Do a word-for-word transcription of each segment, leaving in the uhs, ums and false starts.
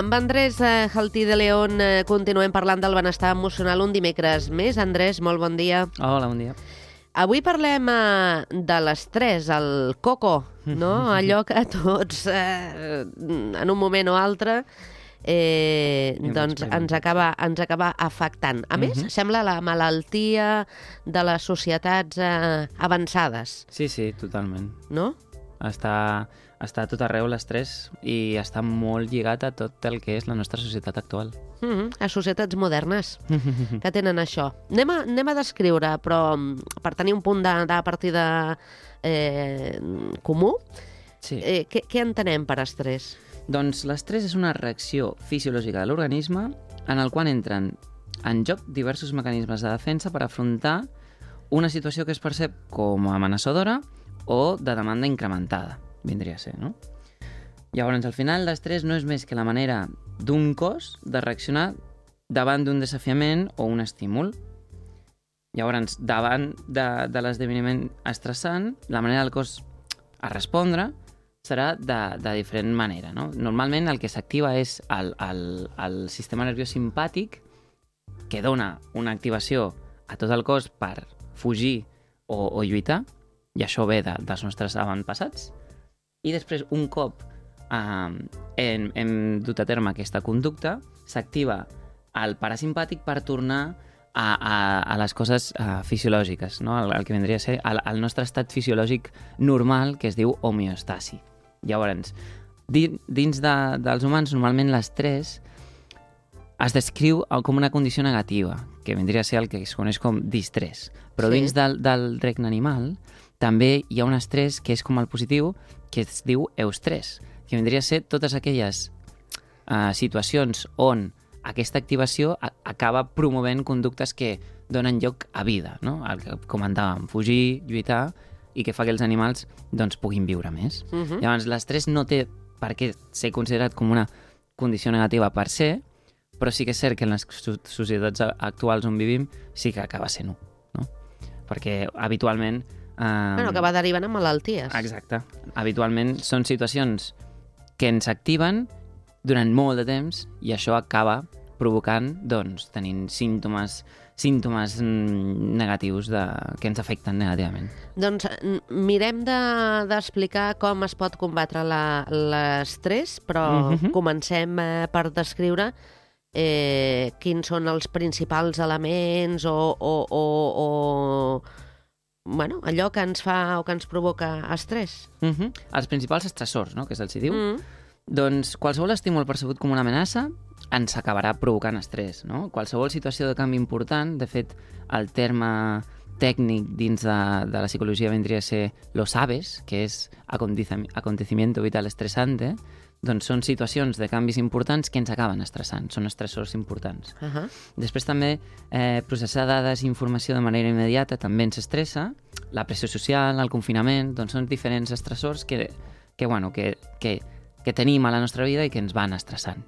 Amb Andrés eh, Jaltí de León eh, continuem parlant del benestar emocional un dimecres més. Andrés, molt bon dia. Hola, bon dia. Avui parlem eh, de l'estrès, el coco, no? Allò que tots, eh, en un moment o altre, eh, doncs ens acaba, ens acaba afectant. A més, Mhm. sembla la malaltia de les societats eh, avançades, Sí, sí, totalment. no? Està, està a tot arreu l'estrès i està molt lligat a tot el que és la nostra societat actual. Mm -hmm. A societats modernes que tenen això. Anem a, anem a descriure, però per tenir un punt de, de partida eh, comú, Sí. eh, què, què entenem per estrès? Doncs l'estrès és una reacció fisiològica de l'organisme en el qual entren en joc diversos mecanismes de defensa per afrontar una situació que es percep com a amenaçadora o de demanda incrementada, vindria a ser, no? Llavors, al final, l'estrès no és més que la manera d'un cos de reaccionar davant d'un desafiament o un estímul. Llavors, davant de, de l'esdeveniment estressant, la manera del cos a respondre serà de, de diferent manera, no? Normalment el que s'activa és el, el, el sistema nerviós simpàtic, que dona una activació a tot el cos per fugir o, o lluitar, i això ve de, dels nostres avantpassats. I després, un cop eh, hem, hem dut a terme aquesta conducta, s'activa el parasimpàtic per tornar a, a, a les coses uh, fisiològiques, no? el, el que vindria a ser el, el nostre estat fisiològic normal, que es diu homeostasi. Llavors, dins de, dels humans, normalment l'estrès es descriu com una condició negativa, que vindria a ser el que es coneix com distrés. Però Sí. dins del, del regne animal també hi ha un estrès que és com el positiu, que es diu eustrès, que vindria a ser totes aquelles uh, situacions on aquesta activació a- acaba promovent conductes que donen lloc a vida, no? El que comentàvem, fugir, lluitar, i que fa que els animals doncs, puguin viure més. Uh -huh. Llavors, l'estrès no té per què ser considerat com una condició negativa per se, però sí que és cert que en les so- societats a- actuals on vivim sí que acaba sent-ho, no? Perquè habitualment... Eh, Bueno, que va derivant en malalties. Exacte. Habitualment són situacions que ens activen durant molt de temps i això acaba provocant, doncs, tenint símptomes símptomes mm, negatius de, que ens afecten negativament. Doncs n- mirem de- d'explicar com es pot combatre la- l'estrès, però Mhm. comencem eh, per descriure eh, quins són els principals elements o, o, o, o bueno, allò que ens fa o que ens provoca estrès. Uh -huh. Els principals estressors, no?, que se'ls diu. Mm. Doncs qualsevol estímul percebut com una amenaça ens acabarà provocant estrès, no? Qualsevol situació de canvi important, de fet, el terme tècnic dins de, de la psicologia vindria a ser los aves, que és acontecim- acontecimiento vital estresante, doncs són situacions de canvis importants que ens acaben estressant, són estressors importants. Uh -huh. Després també eh, processar dades i informació de manera immediata també ens estressa, la pressió social, el confinament, doncs són diferents estressors que, que, bueno, que, que, que tenim a la nostra vida i que ens van estressant.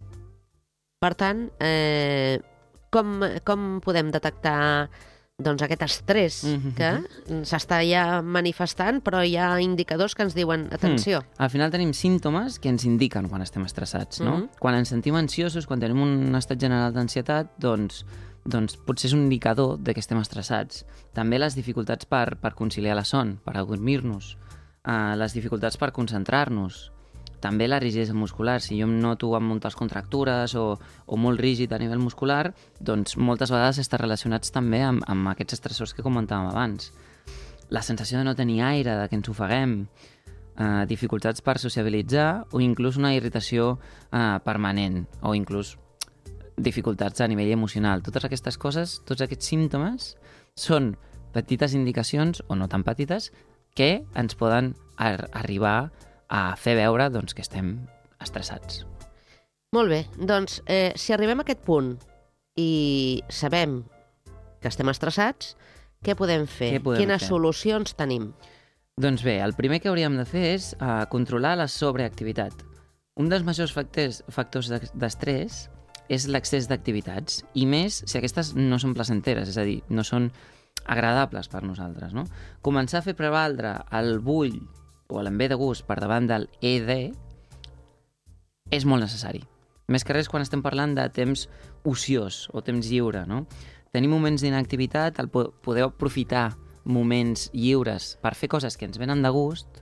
Per tant, eh, com, com podem detectar doncs, aquest estrès Mhm. que s'està ja manifestant, però hi ha indicadors que ens diuen atenció. Mm. Al final tenim símptomes que ens indiquen quan estem estressats, no? Mhm. Quan ens sentim ansiosos, quan tenim un estat general d'ansietat, doncs, doncs potser és un indicador de que estem estressats. També les dificultats per, per conciliar la son, per adormir-nos, uh, les dificultats per concentrar-nos, també la rigidesa muscular. Si jo em noto amb moltes contractures o, o molt rígid a nivell muscular, doncs moltes vegades està relacionats també amb, amb aquests estressors que comentàvem abans. La sensació de no tenir aire, de que ens ofeguem, eh, dificultats per sociabilitzar o inclús una irritació eh, permanent o inclús dificultats a nivell emocional. Totes aquestes coses, tots aquests símptomes són petites indicacions, o no tan petites, que ens poden ar arribar a fer veure doncs, que estem estressats. Molt bé, doncs eh, si arribem a aquest punt i sabem que estem estressats, què podem fer? Què podem Quines fer? solucions tenim? Doncs bé, el primer que hauríem de fer és uh, controlar la sobreactivitat. Un dels majors factors, factors de- d'estrès és l'excés d'activitats, i més si aquestes no són placenteres, és a dir, no són agradables per nosaltres, no? Començar a fer prevaldre el vull o l'envé de gust per davant del he de és molt necessari. Més que res quan estem parlant de temps ociós o temps lliure, no? Tenir moments d'inactivitat, el poder aprofitar moments lliures per fer coses que ens venen de gust,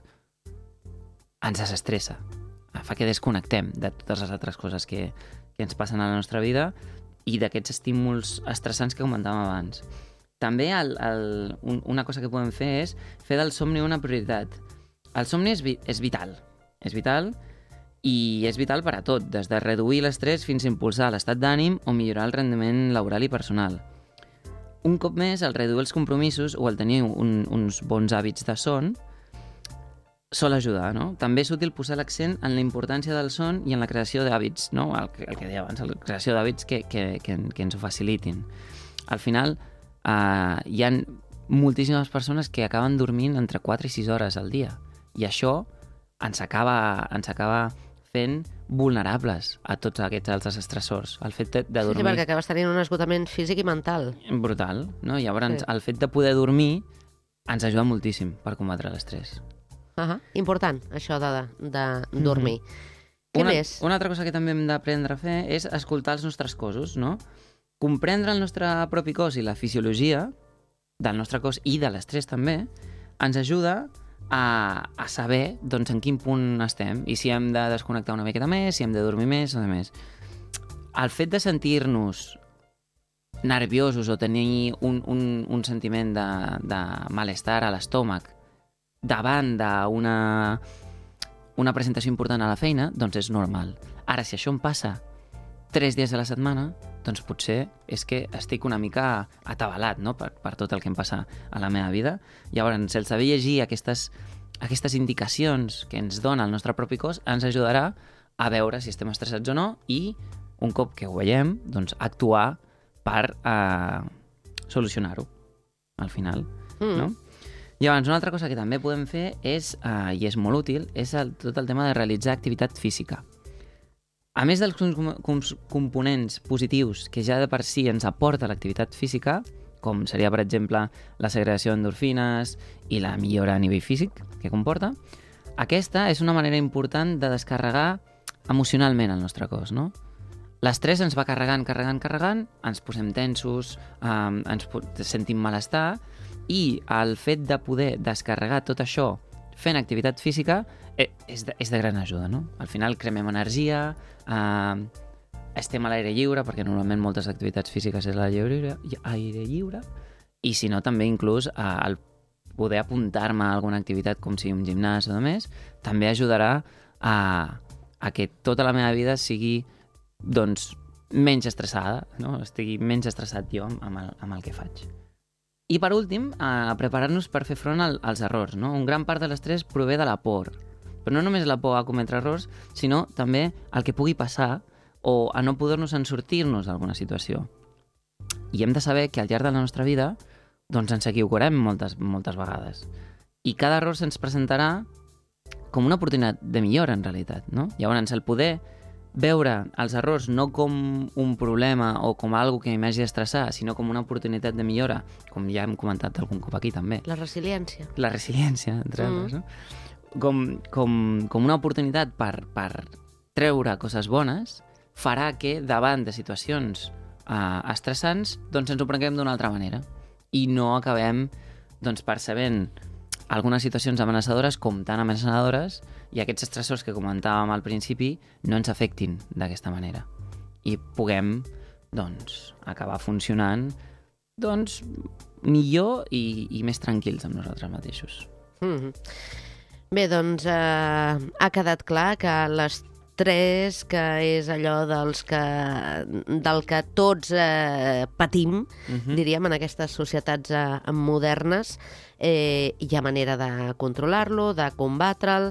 ens desestressa. Fa que desconnectem de totes les altres coses que, que ens passen a la nostra vida i d'aquests estímuls estressants que comentàvem abans. També el, el, un, una cosa que podem fer és fer del somni una prioritat. El somni és, vi, és vital, és vital i és vital per a tot, des de reduir l'estrès fins a impulsar l'estat d'ànim o millorar el rendiment laboral i personal. Un cop més, el reduir els compromisos o el tenir un, uns bons hàbits de son sol ajudar, no? També és útil posar l'accent en la importància del son i en la creació d'hàbits, no? El, el que deia abans, la creació d'hàbits que, que, que, que ens ho facilitin. Al final, eh, hi ha moltíssimes persones que acaben dormint entre quatre i sis hores al dia i això ens acaba, ens acaba fent vulnerables a tots aquests altres estressors. El fet de, de dormir... Sí, perquè acabes tenint un esgotament físic i mental. Brutal, no? Llavors, sí. El fet de poder dormir ens ajuda moltíssim per combatre l'estrès. Uh-huh. Important, això de, de dormir. Mm-hmm. Què una, més? Una altra cosa que també hem d'aprendre a fer és escoltar els nostres cossos, no? Comprendre el nostre propi cos i la fisiologia del nostre cos i de l'estrès també ens ajuda a, a saber doncs, en quin punt estem i si hem de desconnectar una miqueta més, si hem de dormir més o de més. El fet de sentir-nos nerviosos o tenir un, un, un sentiment de, de malestar a l'estómac davant d'una una presentació important a la feina, doncs és normal. Ara, si això em passa tres dies a la setmana, doncs potser és que estic una mica atabalat, no?, per, per tot el que em passa a la meva vida. Llavors, el saber llegir aquestes, aquestes indicacions que ens dona el nostre propi cos ens ajudarà a veure si estem estressats o no i, un cop que ho veiem, doncs actuar per eh, solucionar-ho, al final, mm. no? Llavors, una altra cosa que també podem fer és, eh, i és molt útil, és el, tot el tema de realitzar activitat física. A més dels com, com, components positius que ja de per si ens aporta l'activitat física, com seria, per exemple, la segregació d'endorfines i la millora a nivell físic que comporta, aquesta és una manera important de descarregar emocionalment el nostre cos, no? L'estrès ens va carregant, carregant, carregant, ens posem tensos, eh, ens sentim malestar, i el fet de poder descarregar tot això fent activitat física eh, és, de, és de gran ajuda, no? Al final cremem energia, eh, estem a l'aire lliure, perquè normalment moltes activitats físiques és a l'aire lliure, aire lliure, i si no també inclús eh, el poder apuntar-me a alguna activitat com sigui un gimnàs o més, també ajudarà a, a que tota la meva vida sigui doncs menys estressada, no? Estigui menys estressat jo amb el, amb el que faig. I per últim, a preparar-nos per fer front al, als errors, no? Un gran part de l'estrès prové de la por, però no només la por a cometre errors, sinó també el que pugui passar o a no poder-nos en sortir-nos d'alguna situació. I hem de saber que al llarg de la nostra vida doncs ens equivocarem moltes, moltes vegades. I cada error se'ns presentarà com una oportunitat de millora, en realitat, no? Llavors, el poder veure els errors no com un problema o com algo que m'hagi d'estressar, sinó com una oportunitat de millora, com ja hem comentat algun cop aquí també. La resiliència. La resiliència, entre mm. altres, no? Com, com, com una oportunitat per, per treure coses bones, farà que davant de situacions eh, estressants doncs ens ho prenguem d'una altra manera i no acabem doncs, percebent algunes situacions amenaçadores com tan amenaçadores i aquests estressors que comentàvem al principi no ens afectin d'aquesta manera i puguem doncs, acabar funcionant doncs, millor i, i més tranquils amb nosaltres mateixos. Mm-hmm. Bé, doncs eh, ha quedat clar que l'estrès, que és allò dels que, del que tots eh, patim, mm-hmm. diríem, en aquestes societats eh, modernes, eh, hi ha manera de controlar-lo, de combatre'l,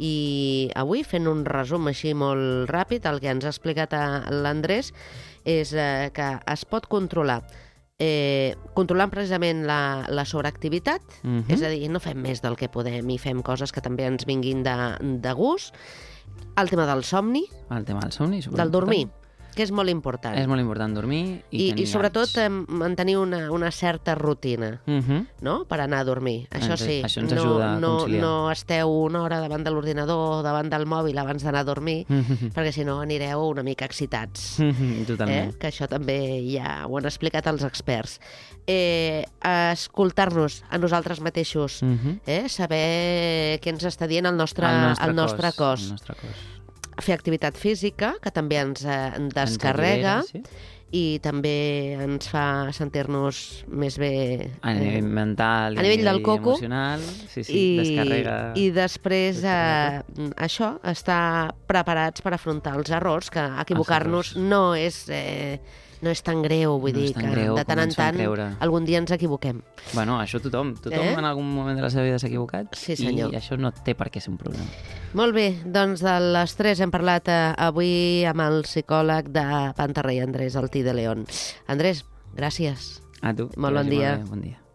i avui, fent un resum així molt ràpid, el que ens ha explicat l'Andrés és eh, que es pot controlar eh, controlant precisament la, la sobreactivitat, mm-hmm. és a dir, no fem més del que podem i fem coses que també ens vinguin de, de gust. El tema del somni, el tema del somni, del dormir. que és molt important. És molt important dormir i, I, tenir i sobretot hàbits. eh, mantenir una, una certa rutina, Uh -huh. no?, per anar a dormir. Això Ens- sí, això ens no, ajuda a no, conciliar. no esteu una hora davant de l'ordinador o davant del mòbil abans d'anar a dormir, Uh -huh. perquè si no anireu una mica excitats. Uh -huh. Totalment. Eh? Que això també ja ho han explicat els experts. Eh, escoltar-nos a nosaltres mateixos, Uh -huh. eh? saber què ens està dient el nostre, El nostre, el nostre cos. El nostre cos. Fer activitat física, que també ens eh, descarrega, Ens allibera, sí. i també ens fa sentir-nos més bé A nivell mental, i a nivell del coco, emocional, sí, sí, i, descarrega... i després eh, descarrega això, estar preparats per afrontar els errors, que equivocar-nos errors. no és eh, no és tan greu, vull No dir és tan que greu de tant com en ens fan tant creure. algun dia ens equivoquem. Bueno, això tothom. Tothom Eh? en algun moment de la seva vida s'ha equivocat. Sí, senyor. I això no té per què ser un problema. Molt bé, doncs de l'estrès hem parlat eh, avui amb el psicòleg de Pantarrey, Andrés Altí de León. Andrés, gràcies. A tu. Molt que bon vagi dia. Molt bé. Bon dia.